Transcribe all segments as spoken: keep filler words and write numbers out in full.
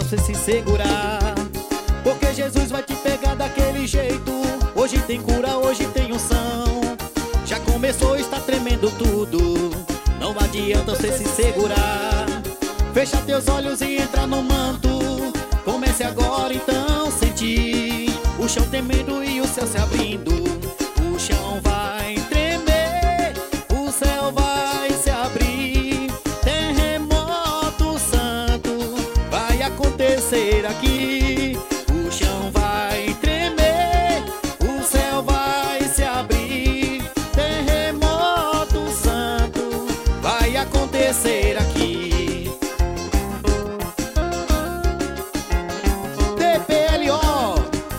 você se segurar, porque Jesus vai te pegar daquele jeito. Hoje tem cura, hoje tem unção. Já começou, está tremendo tudo. Não adianta você se segurar. Fecha teus olhos e entra no manto. Comece agora então sentir o chão tremendo e o céu se abrindo. O chão vai tremer, o céu vai se abrir. Terremoto santo vai acontecer aqui. O chão vai tremer, o céu vai se abrir. Terremoto santo vai acontecer aqui. T P L O.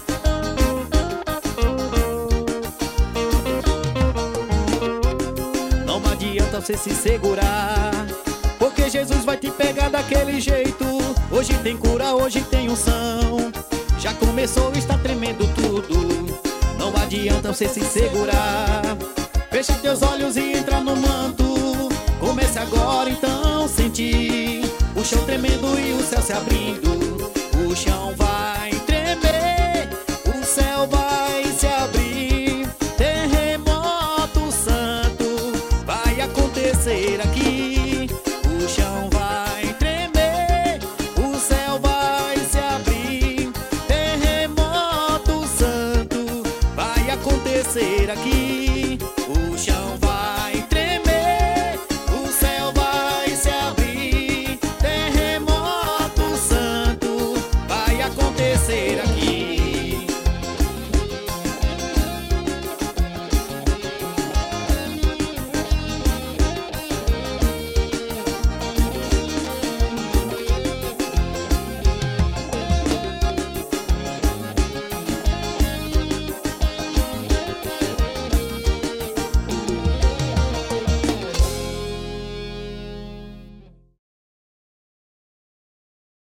Não adianta você se segurar, porque Jesus vai te pegar daquele jeito. Hoje tem cura, hoje tem unção. Já começou, está tremendo tudo. Não adianta você se segurar. Fecha teus olhos e entra no manto. Comece agora então sentir o chão tremendo e o céu se abrindo. O chão vai tremer, o céu vai se abrir. Terremoto santo vai acontecer aqui. O chão vai tremer, o céu vai se abrir. Terremoto santo vai acontecer aqui.